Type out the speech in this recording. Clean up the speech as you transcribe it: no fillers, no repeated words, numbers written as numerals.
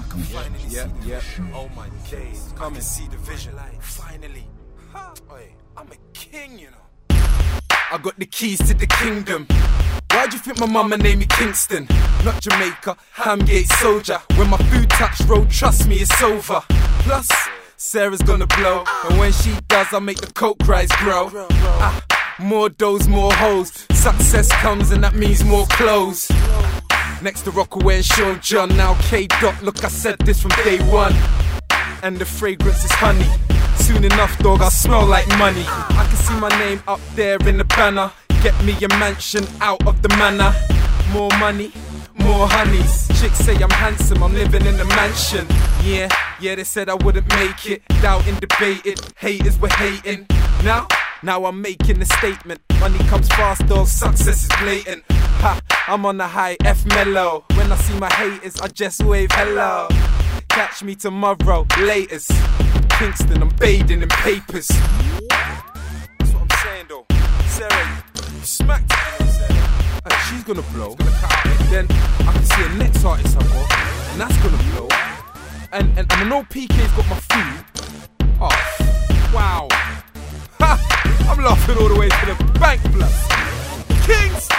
can finally see the vision. Oh my days, I can see the vision. Finally. Oi, I'm a king, you know. I got the keys to the kingdom. Why'd you think my mama named me Kingston? Not Jamaica, Hamgate soldier. When my food touch road, trust me, it's over. Plus, Sarah's gonna blow, and when she does, I'll make the coke cries grow. More doughs, more hoes. Success comes and that means more clothes. Next to Rockaway and Sean John, now K-Dot, look, I said this from day one. And the fragrance is honey. Soon enough, dog, I'll smell like money. I can see my name up there in the banner. Get me a mansion out of the manor. More money, more honeys. Chicks say I'm handsome, I'm living in a mansion. Yeah, they said I wouldn't make it. Doubting, debated, haters were hating. Now I'm making a statement. Money comes fast, dog, success is blatant. Ha, I'm on the high F mellow. When I see my haters, I just wave hello. Catch me tomorrow, latest. Kingston, I'm bathing in papers. That's what I'm saying though. Sarah, you smacked it, Sarah. And she's gonna blow. Then I can see a next artist I got, and that's gonna blow. And I know PK's got my food. Oh, wow. Ha! I'm laughing all the way to the bank, blood. Kings!